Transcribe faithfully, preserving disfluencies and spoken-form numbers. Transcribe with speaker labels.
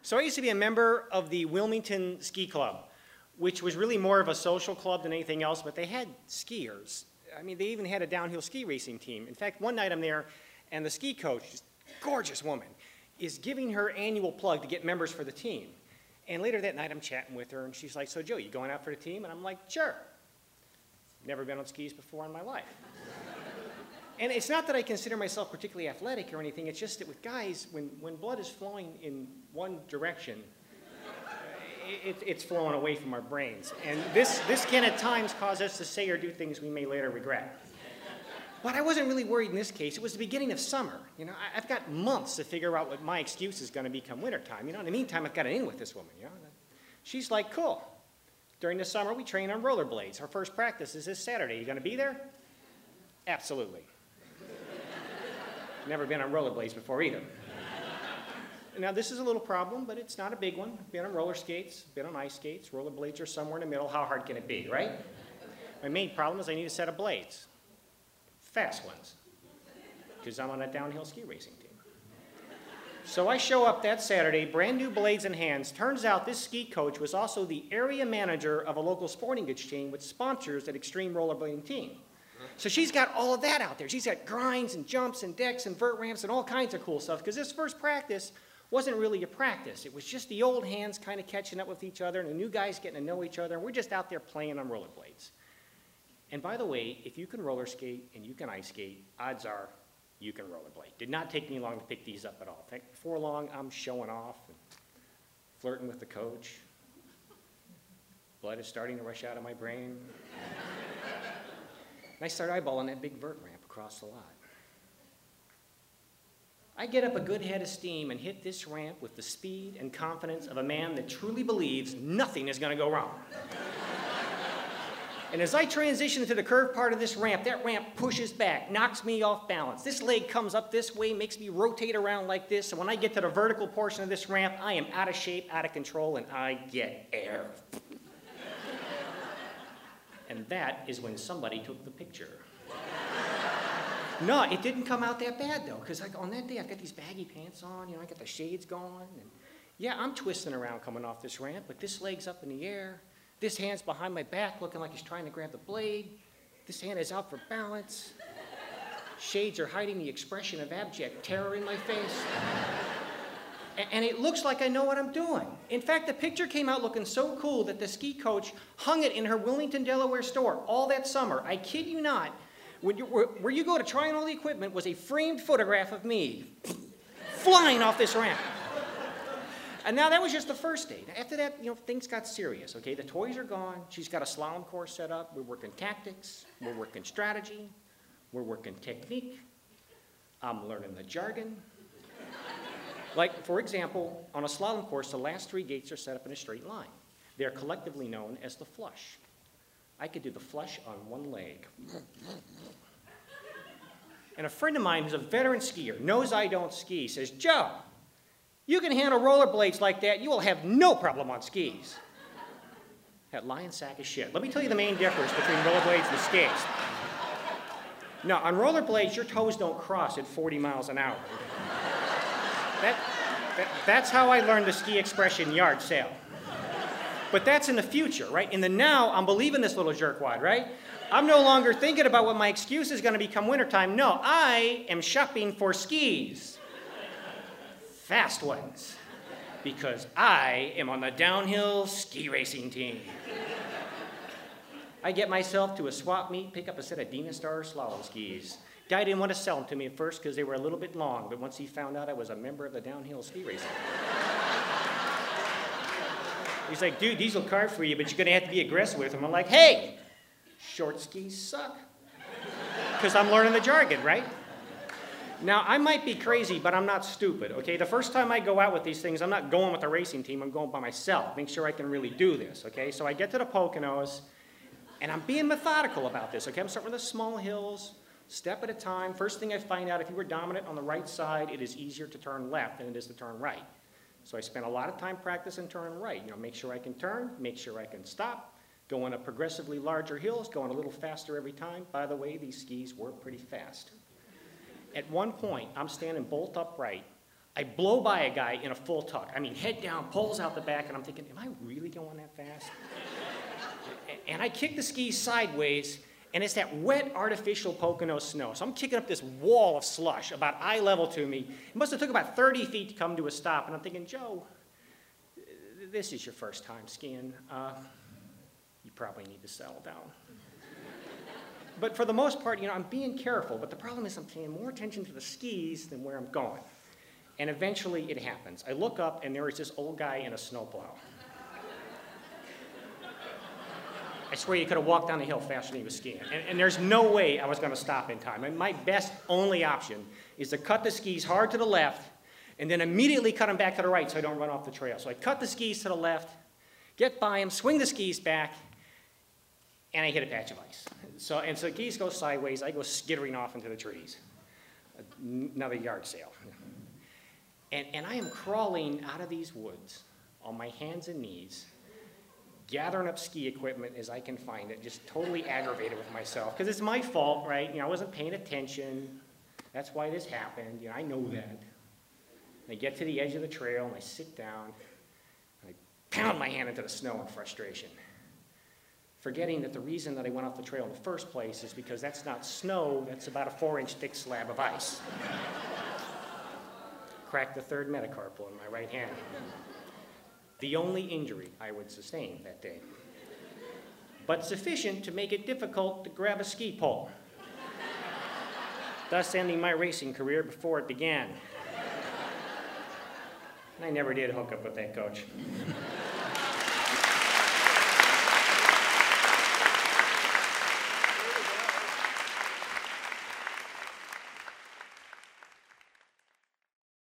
Speaker 1: So I used to be a member of the Wilmington Ski Club, which was really more of a social club than anything else, but they had skiers. I mean, they even had a downhill ski racing team. In fact, one night I'm there, and the ski coach, just gorgeous woman, is giving her annual plug to get members for the team. And later that night I'm chatting with her, and she's like, so Joe, you going out for the team? And I'm like, sure. Never been on skis before in my life. And it's not that I consider myself particularly athletic or anything, it's just that with guys, when, when blood is flowing in one direction, it, it's flowing away from our brains. And this, this can at times cause us to say or do things we may later regret. But I wasn't really worried in this case. It was the beginning of summer. You know, I, I've got months to figure out what my excuse is going to become wintertime. You know, in the meantime, I've got it in with this woman. You know, she's like, cool. During the summer, we train on rollerblades. Our first practice is this Saturday. You going to be there? Absolutely. Never been on rollerblades before either. Now, this is a little problem, but it's not a big one. Been on roller skates, been on ice skates. Rollerblades are somewhere in the middle. How hard can it be, right? My main problem is I need a set of blades. Fast ones, because I'm on a downhill ski racing team. So I show up that Saturday, brand new blades in hands. Turns out this ski coach was also the area manager of a local sporting goods chain which sponsors that extreme rollerblading team. So she's got all of that out there. She's got grinds and jumps and decks and vert ramps and all kinds of cool stuff, because this first practice wasn't really a practice. It was just the old hands kind of catching up with each other and the new guys getting to know each other, and we're just out there playing on rollerblades. And by the way, if you can roller skate and you can ice skate, odds are you can rollerblade. Did not take me long to pick these up at all. Before long, I'm showing off and flirting with the coach. Blood is starting to rush out of my brain. And I start eyeballing that big vert ramp across the lot. I get up a good head of steam and hit this ramp with the speed and confidence of a man that truly believes nothing is going to go wrong. And as I transition to the curved part of this ramp, that ramp pushes back, knocks me off balance. This leg comes up this way, makes me rotate around like this, and when I get to the vertical portion of this ramp, I am out of shape, out of control, and I get air. And that is when somebody took the picture. No, it didn't come out that bad, though, because like, on that day, I've got these baggy pants on, you know, I got the shades going, and yeah, I'm twisting around coming off this ramp, but this leg's up in the air. This hand's behind my back looking like he's trying to grab the blade. This hand is out for balance. Shades are hiding the expression of abject terror in my face. And it looks like I know what I'm doing. In fact, the picture came out looking so cool that the ski coach hung it in her Wilmington, Delaware store all that summer. I kid you not. When you, where you go to try on all the equipment was a framed photograph of me flying off this ramp. And now that was just the first day. After that, you know, things got serious, okay? The toys are gone. She's got a slalom course set up. We're working tactics. We're working strategy. We're working technique. I'm learning the jargon. Like, for example, on a slalom course, the last three gates are set up in a straight line. They're collectively known as the flush. I could do the flush on one leg. And a friend of mine who's a veteran skier, knows I don't ski, says, Joe, you can handle rollerblades like that, you will have no problem on skis. That lying sack of shit. Let me tell you the main difference between rollerblades and skates. Now, on rollerblades, your toes don't cross at forty miles an hour. That, that, that's how I learned the ski expression yard sale. But that's in the future, right? In the now, I'm believing this little jerkwad, right? I'm no longer thinking about what my excuse is going to become wintertime. No, I am shopping for skis. Fast ones, because I am on the downhill ski racing team. I get myself to a swap meet, pick up a set of Dynastar slalom skis. Guy didn't want to sell them to me at first because they were a little bit long, but once he found out I was a member of the downhill ski racing he's like, dude, these will carve for you, but you're going to have to be aggressive with them. I'm like, hey, short skis suck. Because I'm learning the jargon, right? Now, I might be crazy, but I'm not stupid, okay? The first time I go out with these things, I'm not going with a racing team, I'm going by myself, make sure I can really do this, okay? So I get to the Poconos, and I'm being methodical about this, okay? I'm starting with the small hills, step at a time. First thing I find out, if you were dominant on the right side, it is easier to turn left than it is to turn right. So I spent a lot of time practicing turning right. You know, make sure I can turn, make sure I can stop, go on a progressively larger hills, going a little faster every time. By the way, these skis were pretty fast. At one point, I'm standing bolt upright I blow by a guy in a full tuck. I mean, head down, poles out the back, and I'm thinking, am I really going that fast? And I kick the skis sideways, and it's that wet, artificial Pocono snow. So I'm kicking up this wall of slush about eye level to me. It must have took about thirty feet to come to a stop, and I'm thinking, Joe, this is your first time skiing. Uh, you probably need to settle down. But for the most part, you know, I'm being careful, but the problem is I'm paying more attention to the skis than where I'm going. And eventually it happens. I look up, and there is this old guy in a snowplow. I swear you could have walked down the hill faster than he was skiing. And, and there's no way I was going to stop in time. And my best only option is to cut the skis hard to the left and then immediately cut them back to the right so I don't run off the trail. So I cut the skis to the left, get by him, swing the skis back, and I hit a patch of ice. So, and so the skis go sideways. I go skittering off into the trees. Another yard sale. And, and I am crawling out of these woods on my hands and knees, gathering up ski equipment as I can find it, just totally aggravated with myself. Because it's my fault, right? You know, I wasn't paying attention. That's why this happened. You know, I know that. And I get to the edge of the trail, and I sit down, and I pound my hand into the snow in frustration, forgetting that the reason that I went off the trail in the first place is because that's not snow, that's about a four-inch thick slab of ice. Cracked the third metacarpal in my right hand. The only injury I would sustain that day, but sufficient to make it difficult to grab a ski pole, thus ending my racing career before it began. And I never did hook up with that coach.